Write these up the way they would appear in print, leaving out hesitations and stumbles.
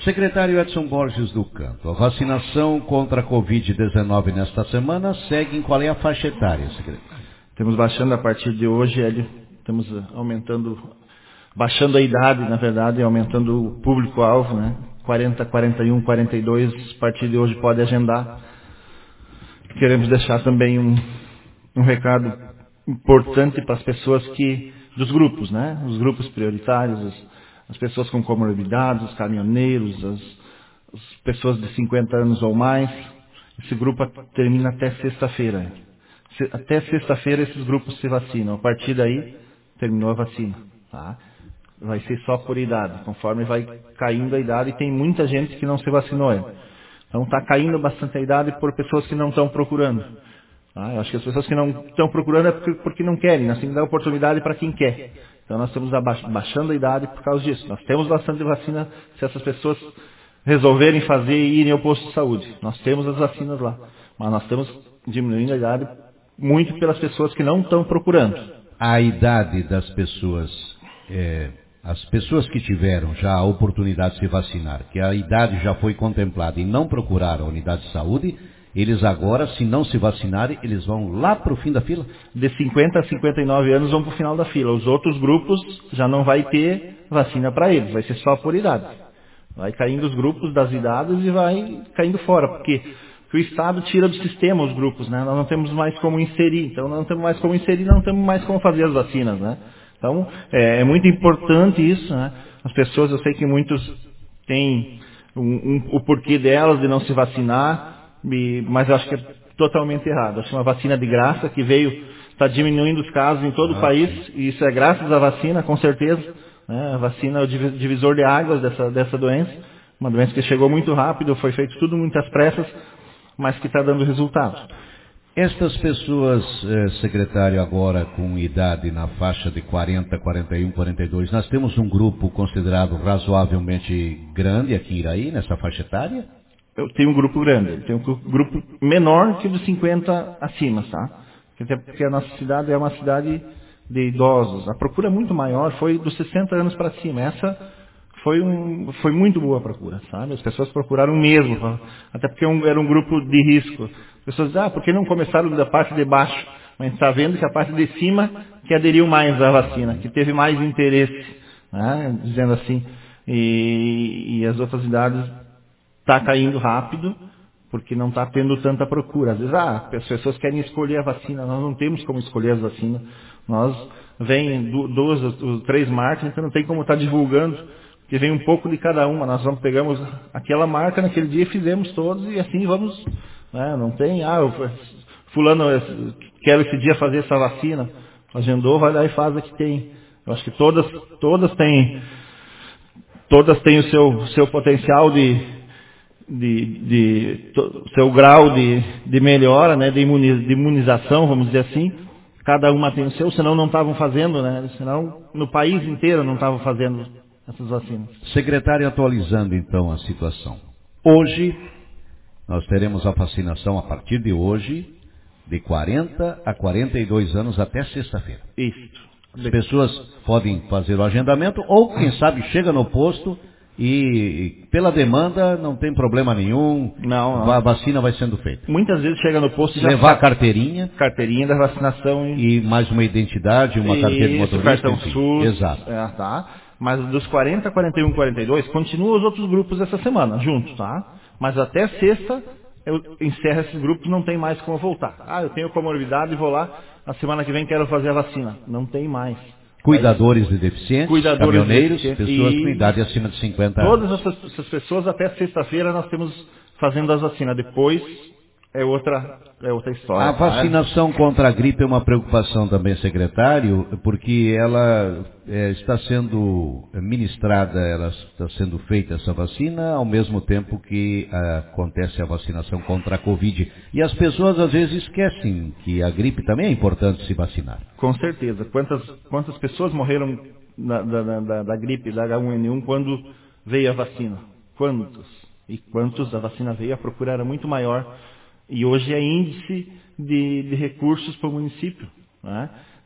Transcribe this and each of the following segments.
Secretário Edson Borges do Canto, a vacinação contra a Covid-19 nesta semana segue em qual é a faixa etária, secretário? Temos baixando a partir de hoje, estamos baixando a idade, na verdade, aumentando o público-alvo, né? 40, 41, 42, a partir de hoje pode agendar. Queremos deixar também um recado importante para as pessoas dos grupos, né? Os grupos prioritários, as pessoas com comorbidades, os caminhoneiros, as pessoas de 50 anos ou mais. Esse grupo termina até sexta-feira. Até sexta-feira esses grupos se vacinam. A partir daí, terminou a vacina. Tá? Vai ser só por idade. Conforme vai caindo a idade, tem muita gente que não se vacinou ainda. Então está caindo bastante a idade por pessoas que não estão procurando. Tá? Eu acho que as pessoas que não estão procurando é porque não querem. Nós temos que dar oportunidade para quem quer. Então nós estamos baixando a idade por causa disso. Nós temos bastante vacina se essas pessoas resolverem fazer e irem ao posto de saúde. Nós temos as vacinas lá. Mas nós estamos diminuindo a idade muito pelas pessoas que não estão procurando. A idade das pessoas, as pessoas que tiveram já a oportunidade de se vacinar, que a idade já foi contemplada e não procuraram a unidade de saúde, eles agora, se não se vacinarem, eles vão lá para o fim da fila? De 50 a 59 anos vão para o final da fila. Os outros grupos já não vai ter vacina para eles, vai ser só por idade. Vai caindo os grupos das idades e vai caindo fora, porque o Estado tira do sistema os grupos, né? Nós não temos mais como inserir, então não temos mais como inserir, não temos mais como fazer as vacinas, né? Então, é muito importante isso, né? As pessoas, eu sei que muitos têm o porquê delas de não se vacinar, mas eu acho que é totalmente errado. Acho que uma vacina de graça que está diminuindo os casos em todo o país, e isso é graças à vacina, com certeza. Né? A vacina é o divisor de águas dessa doença, uma doença que chegou muito rápido, foi feito tudo muitas pressas, mas que está dando resultado. Estas pessoas, secretário, agora com idade na faixa de 40, 41, 42, nós temos um grupo considerado razoavelmente grande aqui em Iraí, nessa faixa etária? Eu tenho um grupo grande, tenho um grupo menor que dos 50 acima, tá? Porque a nossa cidade é uma cidade de idosos. A procura muito maior foi dos 60 anos para cima. Essa foi muito boa a procura, sabe? As pessoas procuraram mesmo, até porque era um grupo de risco. As pessoas dizem, por que não começaram da parte de baixo? Mas a gente está vendo que a parte de cima que aderiu mais à vacina, que teve mais interesse, né? Dizendo assim. E as outras idades está caindo rápido, porque não está tendo tanta procura. Às vezes, as pessoas querem escolher a vacina, nós não temos como escolher as vacinas. Vem 2 ou 3 marcas, então não tem como estar divulgando, porque vem um pouco de cada uma. Nós pegamos aquela marca naquele dia e fizemos todos, e assim vamos. Né? Não tem, fulano, quero esse dia fazer essa vacina. Agendou, vai lá e faz a que tem. Eu acho que todas têm o seu potencial seu grau de melhora, né, de imunização, vamos dizer assim. Cada uma tem o seu, senão não estavam fazendo, né? Senão no país inteiro não estavam fazendo essas vacinas. Secretário, atualizando então a situação. Hoje, nós teremos a vacinação a partir de hoje, de 40 a 42 anos até sexta-feira. Isso. As pessoas podem fazer o agendamento ou, quem sabe, chega no posto e pela demanda não tem problema nenhum, não. A vacina vai sendo feita. Muitas vezes chega no posto e já levar a carteirinha da vacinação e mais uma identidade, uma carteira de motorista, cartão SUS. Exato. Tá. Mas dos 40, 41, 42 continuam os outros grupos essa semana juntos, tá? Mas até sexta eu encerro esses grupos, não tem mais como voltar. Eu tenho comorbidade e vou lá, a semana que vem quero fazer a vacina. Não tem mais. Cuidadores de deficientes, caminhoneiros, pessoas com idade acima de 50 anos. Todas essas pessoas, até sexta-feira, nós temos fazendo as vacinas. Depois é outra história. A vacinação contra a gripe é uma preocupação também, secretário, porque ela está sendo ministrada, ela está sendo feita essa vacina ao mesmo tempo que acontece a vacinação contra a Covid. E as pessoas às vezes esquecem que a gripe também é importante se vacinar. Com certeza. Quantas pessoas morreram da gripe, da H1N1, quando veio a vacina? Quantos? E quantos a vacina veio, a procura era muito maior. E hoje é índice de recursos para o município. Né?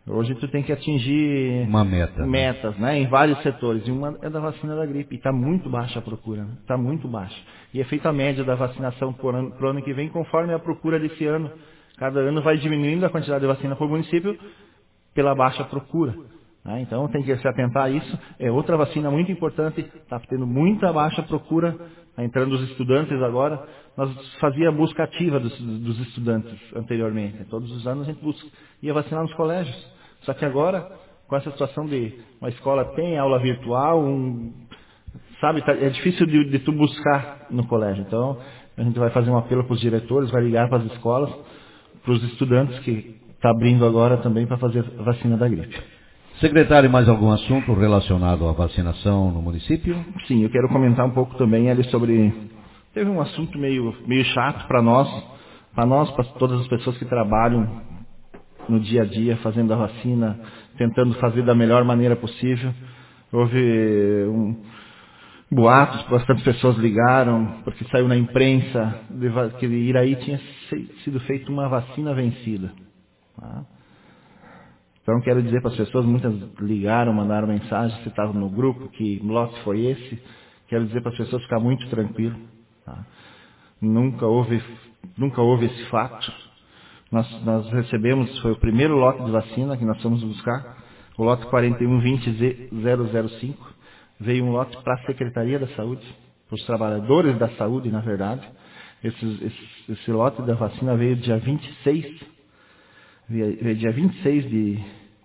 Hoje tu tem que atingir uma meta, metas, né, em vários setores. E uma é da vacina da gripe. E está muito baixa a procura, né? Está muito baixa. E é feita a média da vacinação pro ano que vem, conforme a procura desse ano. Cada ano vai diminuindo a quantidade de vacina por município pela baixa procura. Né? Então tem que se atentar a isso. É outra vacina muito importante. Está tendo muita baixa procura. Está entrando os estudantes agora. Nós fazia a busca ativa dos estudantes anteriormente. Todos os anos a gente ia vacinar nos colégios. Só que agora, com essa situação de uma escola tem aula virtual, sabe, é difícil de tu buscar no colégio. Então, a gente vai fazer um apelo para os diretores, vai ligar para as escolas, para os estudantes que está abrindo agora também para fazer a vacina da gripe. Secretário, mais algum assunto relacionado à vacinação no município? Sim, eu quero comentar um pouco também ali sobre... Teve um assunto meio chato para nós, para todas as pessoas que trabalham no dia a dia, fazendo a vacina, tentando fazer da melhor maneira possível. Houve boatos, bastante pessoas ligaram, porque saiu na imprensa que Iraí tinha sido feita uma vacina vencida. Tá? Então quero dizer para as pessoas, muitas ligaram, mandaram mensagem, se estavam no grupo, que lote foi esse. Quero dizer para as pessoas ficar muito tranquilo. Tá? Nunca houve esse fato. Nós recebemos, foi o primeiro lote de vacina que nós fomos buscar, o lote 4120-005. Veio um lote para a Secretaria da Saúde, para os trabalhadores da saúde, na verdade. Esse lote da vacina veio dia 26, dia 26 de...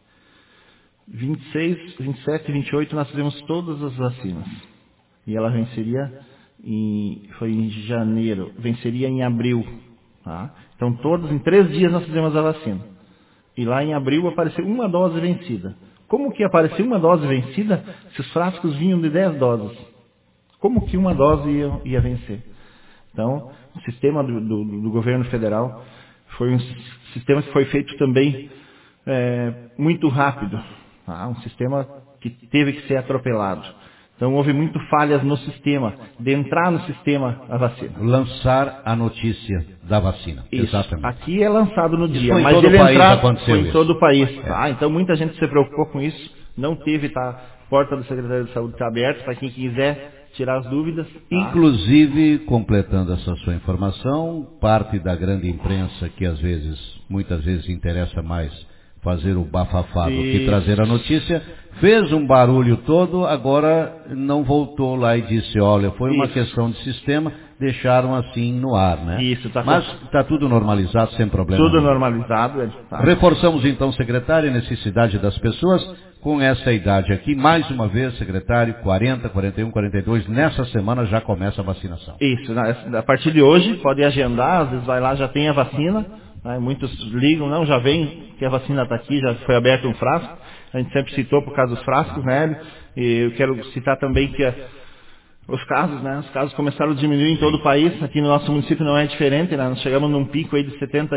26, 27 e 28 nós fizemos todas as vacinas. E ela venceria foi em janeiro, venceria em abril. Tá? Então em 3 dias nós fizemos a vacina. E lá em abril apareceu uma dose vencida. Como que apareceu uma dose vencida se os frascos vinham de 10 doses? Como que uma dose ia vencer? Então, o sistema do governo federal foi um sistema que foi feito também muito rápido. Tá? Um sistema que teve que ser atropelado. Então houve muito falhas no sistema, de entrar no sistema a vacina. Lançar a notícia da vacina. Isso. Exatamente. Aqui é lançado no dia, foi mas todo ele o país entrar aconteceu foi em isso. todo o país. Tá? Então muita gente se preocupou com isso. Não teve, a porta do Secretário de Saúde está aberta para quem quiser tirar as dúvidas. Tá? Inclusive, completando essa sua informação, parte da grande imprensa que muitas vezes interessa mais fazer o bafafá do que trazer a notícia, fez um barulho todo, agora não voltou lá e disse, olha, foi uma questão de sistema, deixaram assim no ar, né? Isso, mas está tudo normalizado, sem problema. Tudo normalizado. Tá. Reforçamos então, secretário, a necessidade das pessoas com essa idade aqui. Mais uma vez, secretário, 40, 41, 42, nessa semana já começa a vacinação. Isso, a partir de hoje, pode agendar, às vezes vai lá, já tem a vacina. Muitos ligam, não, já vem, que a vacina está aqui, já foi aberto um frasco. A gente sempre citou por causa dos frascos, né? E eu quero citar também que os casos começaram a diminuir em todo o país. Aqui no nosso município não é diferente, né? Nós chegamos num pico aí de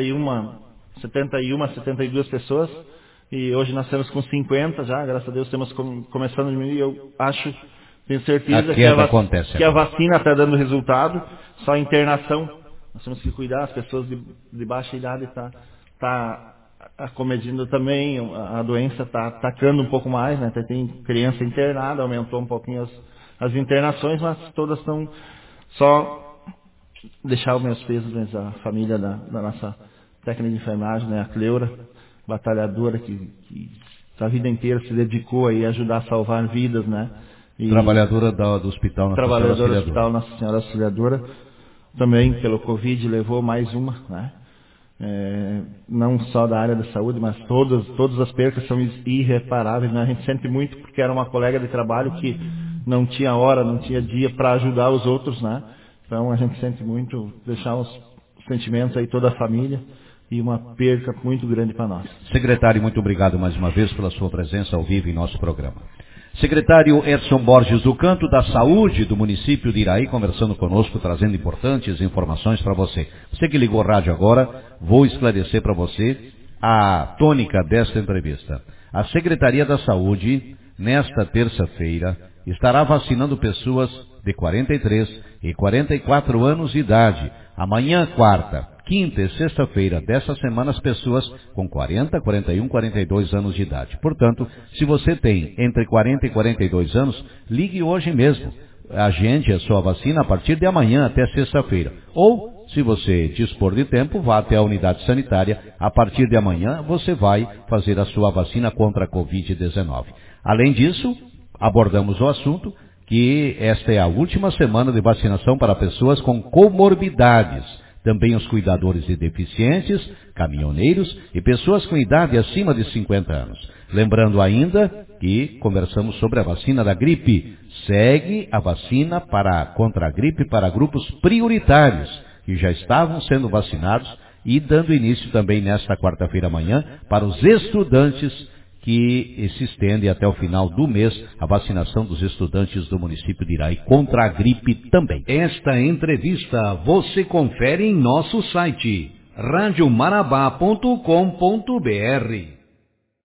72 pessoas. E hoje nós estamos com 50 já, graças a Deus estamos começando a diminuir. Eu tenho certeza que a vacina está dando resultado, só a internação. Nós temos que cuidar, as pessoas de baixa idade tá acometindo também, a doença está atacando um pouco mais, né? Tem criança internada, aumentou um pouquinho as internações, mas todas estão só deixar os meus pesos, né? A família da nossa técnica de enfermagem, né? A Cleura, batalhadora que a vida inteira se dedicou aí a ajudar a salvar vidas, né? Trabalhadora do Hospital Nossa Senhora Auxiliadora. Também pelo Covid levou mais uma, né? Não só da área da saúde, mas todas as percas são irreparáveis, né? A gente sente muito porque era uma colega de trabalho que não tinha hora, não tinha dia para ajudar os outros, né? Então a gente sente muito, deixar os sentimentos aí toda a família e uma perca muito grande para nós. Secretário, muito obrigado mais uma vez pela sua presença ao vivo em nosso programa. Secretário Edson Borges do Canto da Saúde do município de Iraí, conversando conosco, trazendo importantes informações para você. Você que ligou o rádio agora, vou esclarecer para você a tônica desta entrevista. A Secretaria da Saúde, nesta terça-feira, estará vacinando pessoas de 43 e 44 anos de idade. Amanhã, quarta, quinta e sexta-feira dessa semana as pessoas com 40, 41, 42 anos de idade. Portanto, se você tem entre 40 e 42 anos, ligue hoje mesmo. Agende a sua vacina a partir de amanhã até sexta-feira. Ou, se você dispor de tempo, vá até a unidade sanitária. A partir de amanhã você vai fazer a sua vacina contra a Covid-19. Além disso, abordamos o assunto que esta é a última semana de vacinação para pessoas com comorbidades. Também os cuidadores de deficientes, caminhoneiros e pessoas com idade acima de 50 anos. Lembrando ainda que conversamos sobre a vacina da gripe. Segue a vacina contra a gripe para grupos prioritários, que já estavam sendo vacinados, e dando início também nesta quarta-feira amanhã para os estudantes, que se estende até o final do mês a vacinação dos estudantes do município de Iraí contra a gripe também. Esta entrevista você confere em nosso site radiomarabá.com.br.